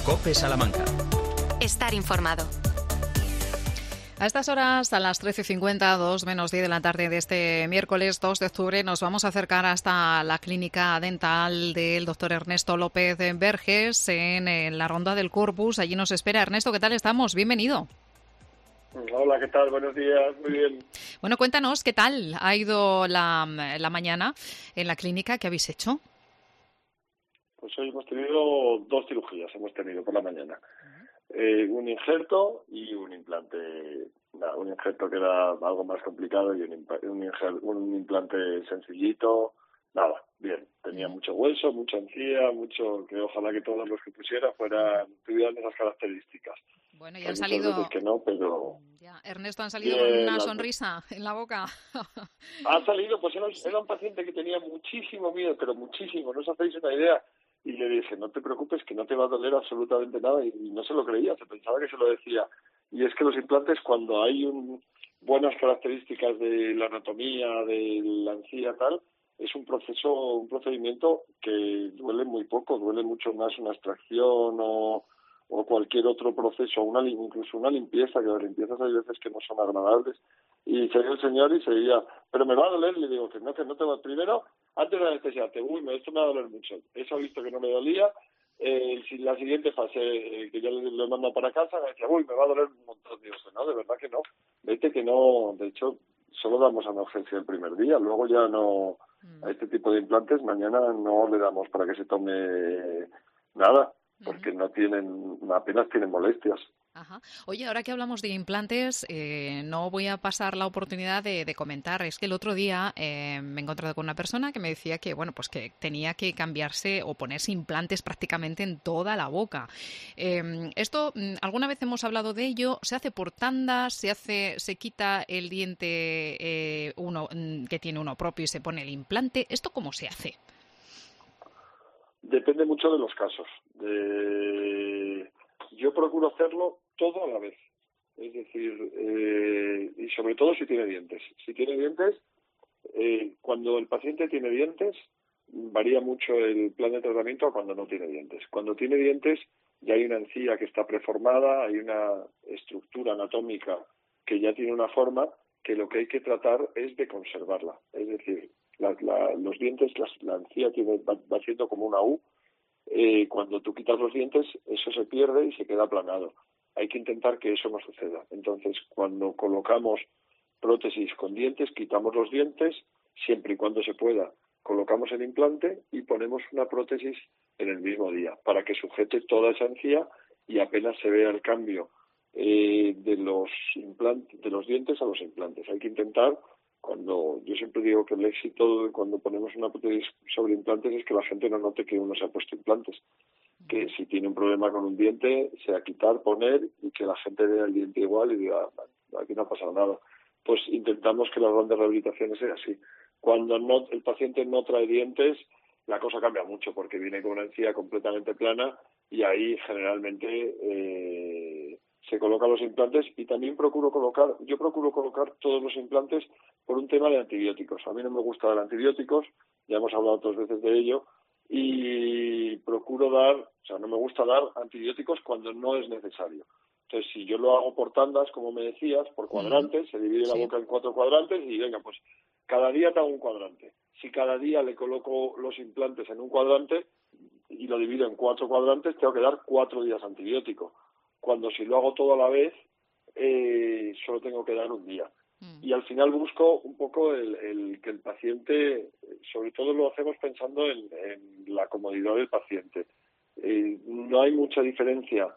COPE Salamanca. Estar informado. A estas horas, a las 13:50, 2 menos 10 de la tarde de este miércoles 2 de octubre, nos vamos a acercar hasta la clínica dental del doctor Ernesto López Verges en la Ronda del Corpus. Allí nos espera. Ernesto, ¿qué tal estamos? Bienvenido. Hola, ¿qué tal? Buenos días, muy bien. Bueno, cuéntanos, ¿qué tal ha ido la mañana en la clínica? ¿Qué habéis hecho? Pues hoy hemos tenido 2 cirugías, por la mañana. Un injerto y un implante. Un injerto que era algo más complicado y un implante sencillito. Nada, bien. Tenía mucho hueso, mucha encía, que ojalá que todos los que pusiera tuvieran esas características. Bueno, ya han salido... Muchas veces que no, pero... Ya, Ernesto, ¿han salido bien, con una sonrisa en la boca? Ha salido, pues era un paciente que tenía muchísimo miedo, pero muchísimo, no os hacéis una idea. Y le dije, no te preocupes, que no te va a doler absolutamente nada. Y no se lo creía, se pensaba que se lo decía. Y es que los implantes, cuando hay buenas características de la anatomía, de la encía, tal, es un procedimiento que duele muy poco, duele mucho más una extracción o cualquier otro proceso, incluso una limpieza, que las limpiezas hay veces que no son agradables. Y se dio el señor y seguía, pero me va a doler, le digo que no te va. Primero, antes de anestesiarte, esto me va a doler mucho. Eso ha visto que no me dolía. La siguiente fase, que ya le mando para casa, me decía, me va a doler un montón. Digo, no, de verdad que no. Vete que no, de hecho, solo damos analgesia el primer día, luego ya no, a este tipo de implantes, mañana no le damos para que se tome nada, porque apenas tienen molestias. Ajá. Oye, ahora que hablamos de implantes, no voy a pasar la oportunidad de comentar. Es que el otro día me he encontrado con una persona que me decía que, pues que tenía que cambiarse o ponerse implantes prácticamente en toda la boca. Esto, alguna vez hemos hablado de ello. ¿Se hace por tandas? ¿Se quita el diente uno que tiene uno propio y se pone el implante? ¿Esto cómo se hace? Depende mucho de los casos. Yo procuro hacerlo todo a la vez. Es decir, y sobre todo si tiene dientes. Si tiene dientes, cuando el paciente tiene dientes, varía mucho el plan de tratamiento a cuando no tiene dientes. Cuando tiene dientes, ya hay una encía que está preformada, hay una estructura anatómica que ya tiene una forma, que lo que hay que tratar es de conservarla. Es decir, los dientes, la encía va siendo como una U. Cuando tú quitas los dientes, eso se pierde y se queda aplanado. Hay que intentar que eso no suceda. Entonces, cuando colocamos prótesis con dientes, quitamos los dientes, siempre y cuando se pueda, colocamos el implante y ponemos una prótesis en el mismo día, para que sujete toda esa encía y apenas se vea el cambio de los dientes a los implantes. Hay que intentar, yo siempre digo que el éxito cuando ponemos una prótesis sobre implantes es que la gente no note que uno se ha puesto implantes. Que si tiene un problema con un diente, sea quitar, poner y que la gente vea el diente igual y diga, aquí no ha pasado nada. Pues intentamos que las grandes rehabilitaciones sea así. Cuando el paciente no trae dientes, la cosa cambia mucho porque viene con una encía completamente plana y ahí generalmente se colocan los implantes y también yo procuro colocar todos los implantes por un tema de antibióticos. A mí no me gusta dar antibióticos, ya hemos hablado 2 veces de ello, y no me gusta dar antibióticos cuando no es necesario. Entonces, si yo lo hago por tandas, como me decías, por cuadrantes, se divide la boca en 4 cuadrantes y venga, pues cada día te hago un cuadrante. Si cada día le coloco los implantes en un cuadrante y lo divido en 4 cuadrantes, tengo que dar 4 días antibiótico. Cuando si lo hago todo a la vez, solo tengo que dar un día. Y al final busco un poco el que el paciente, sobre todo lo hacemos pensando en la comodidad del paciente. No hay mucha diferencia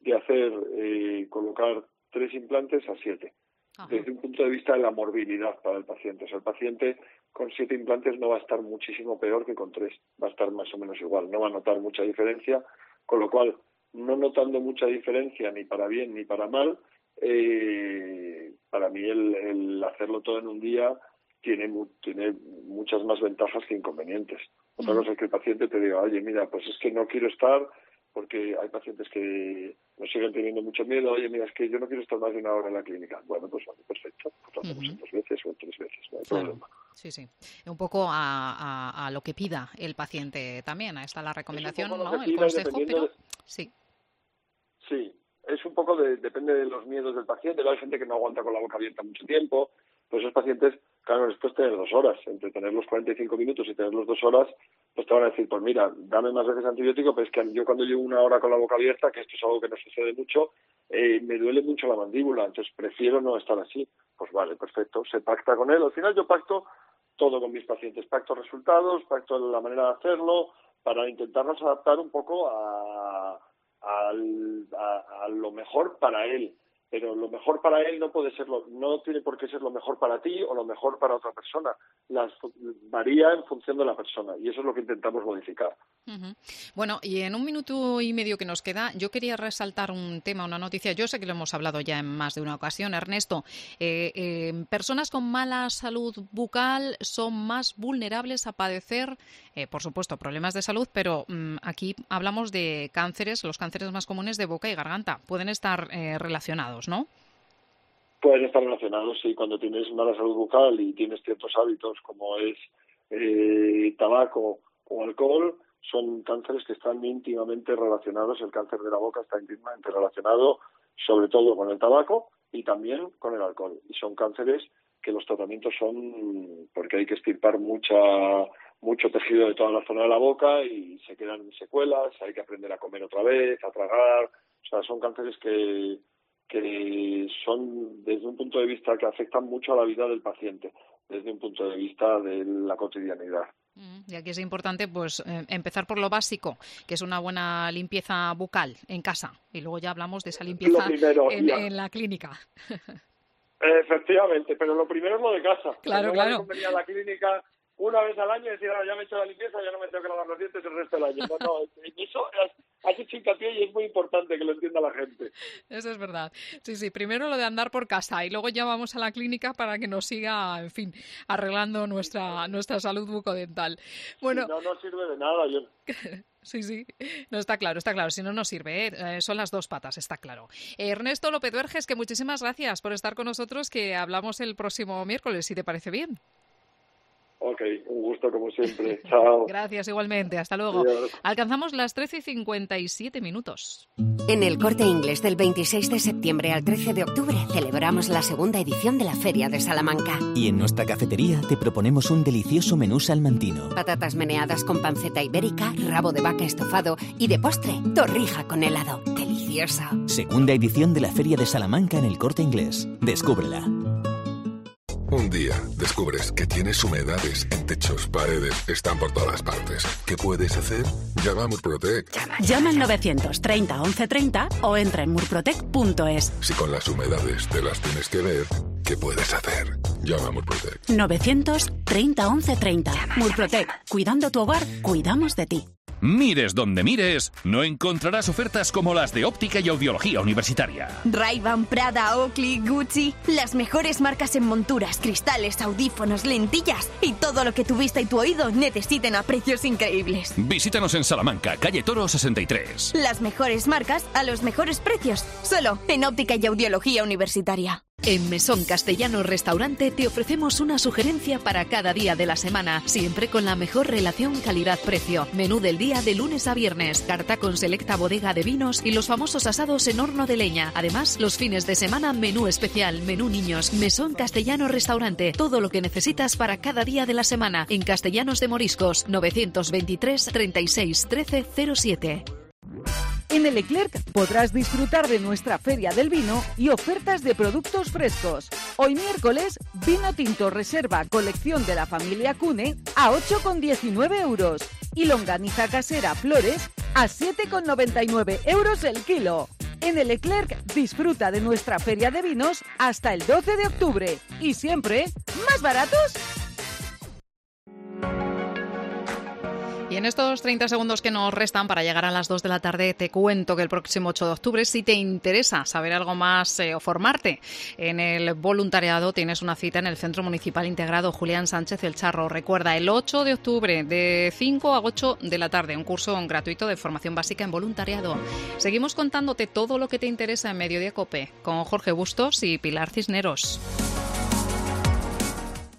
de colocar 3 implantes a 7. Ajá. Desde un punto de vista de la morbilidad para el paciente. O sea, el paciente con 7 implantes no va a estar muchísimo peor que con 3. Va a estar más o menos igual. No va a notar mucha diferencia, con lo cual, no notando mucha diferencia ni para bien ni para mal, para mí el hacerlo todo en un día tiene muchas más ventajas que inconvenientes. Otra cosa es que el paciente te diga, oye, mira, pues es que no quiero estar, porque hay pacientes que nos siguen teniendo mucho miedo, oye, mira, es que yo no quiero estar más de 1 hora en la clínica. Bueno, pues vale, perfecto, pues lo hacemos en 2 veces o en 3 veces, no hay problema. Sí. Un poco a lo que pida el paciente también. Ahí está la recomendación, ¿no? El consejo, pero sí. Sí, es un poco depende de los miedos del paciente. Hay gente que no aguanta con la boca abierta mucho tiempo. Pues esos pacientes, claro, después tener 2 horas, entre tener los 45 minutos y tener los 2 horas, pues te van a decir, pues mira, dame más veces antibiótico, pero es que yo cuando llevo 1 hora con la boca abierta, que esto es algo que no sucede mucho, me duele mucho la mandíbula, entonces prefiero no estar así. Pues vale, perfecto, se pacta con él. Al final yo pacto todo con mis pacientes, pacto resultados, pacto la manera de hacerlo, para intentarnos adaptar un poco a lo mejor para él. Pero lo mejor para él no tiene por qué ser lo mejor para ti o lo mejor para otra persona. Varía en función de la persona y eso es lo que intentamos modificar. Uh-huh. Bueno, y en 1 minuto y medio que nos queda, yo quería resaltar un tema, una noticia. Yo sé que lo hemos hablado ya en más de una ocasión, Ernesto. Personas con mala salud bucal son más vulnerables a padecer, por supuesto, problemas de salud, pero aquí hablamos de cánceres, los cánceres más comunes de boca y garganta. Pueden estar relacionados, ¿no? Pueden estar relacionados, sí. Cuando tienes mala salud bucal y tienes ciertos hábitos como es tabaco o alcohol, son cánceres que están íntimamente relacionados. El cáncer de la boca está íntimamente relacionado sobre todo con el tabaco y también con el alcohol. Y son cánceres que los tratamientos son porque hay que extirpar mucho tejido de toda la zona de la boca y se quedan secuelas, hay que aprender a comer otra vez, a tragar. O sea, son cánceres que son, desde un punto de vista, que afectan mucho a la vida del paciente, desde un punto de vista de la cotidianidad. Y aquí es importante pues empezar por lo básico, que es una buena limpieza bucal en casa, y luego ya hablamos de esa limpieza en la clínica. Efectivamente, pero lo primero es lo de casa. Claro. No venir a la clínica una vez al año y decir, ya me he hecho la limpieza, ya no me tengo que lavar los dientes el resto del año. No, eso has hecho hincapié y es muy importante que lo entienda la gente. Eso es verdad. Sí, primero lo de andar por casa y luego ya vamos a la clínica para que nos siga, en fin, arreglando nuestra salud bucodental. Bueno, si no sirve de nada. Sí, no, está claro, si no, no sirve, son las 2 patas, está claro. Ernesto López Verges, que muchísimas gracias por estar con nosotros, que hablamos el próximo miércoles, si te parece bien. Ok, un gusto como siempre. Chao. Gracias, igualmente. Hasta luego. Adiós. Alcanzamos las 13:57 minutos. En El Corte Inglés, del 26 de septiembre al 13 de octubre, celebramos la 2ª edición de la Feria de Salamanca. Y en nuestra cafetería te proponemos un delicioso menú salmantino. Patatas meneadas con panceta ibérica, rabo de vaca estofado y de postre, torrija con helado. ¡Delicioso! 2ª edición de la Feria de Salamanca en El Corte Inglés. Descúbrela. Un día descubres que tienes humedades en techos, paredes, están por todas partes. ¿Qué puedes hacer? Llama a Murprotec. Llama al 930 1130 o entra en murprotec.es. Si con las humedades te las tienes que ver, ¿qué puedes hacer? Llama a Murprotec. 930 1130. Murprotec. Cuidando tu hogar, cuidamos de ti. Mires donde mires, no encontrarás ofertas como las de óptica y audiología universitaria. Ray-Ban, Prada, Oakley, Gucci, las mejores marcas en monturas, cristales, audífonos, lentillas y todo lo que tu vista y tu oído necesiten a precios increíbles. Visítanos en Salamanca, calle Toro 63. Las mejores marcas a los mejores precios, solo en óptica y audiología universitaria. En Mesón Castellano Restaurante te ofrecemos una sugerencia para cada día de la semana, siempre con la mejor relación calidad-precio. Menú del día de lunes a viernes, carta con selecta bodega de vinos y los famosos asados en horno de leña. Además, los fines de semana, menú especial, menú niños. Mesón Castellano Restaurante, todo lo que necesitas para cada día de la semana. En Castellanos de Moriscos, 923 36 13 07. En el Leclerc podrás disfrutar de nuestra Feria del Vino y ofertas de productos frescos. Hoy miércoles, vino tinto reserva colección de la familia Cune a 8,19 euros y longaniza casera Flores a 7,99 euros el kilo. En el Leclerc disfruta de nuestra Feria de Vinos hasta el 12 de octubre y siempre más baratos. Y en estos 30 segundos que nos restan para llegar a las 2 de la tarde, te cuento que el próximo 8 de octubre, si te interesa saber algo más o formarte en el voluntariado, tienes una cita en el Centro Municipal Integrado Julián Sánchez El Charro. Recuerda, el 8 de octubre, de 5 a 8 de la tarde, un curso gratuito de formación básica en voluntariado. Seguimos contándote todo lo que te interesa en Mediodía COPE, con Jorge Bustos y Pilar Cisneros.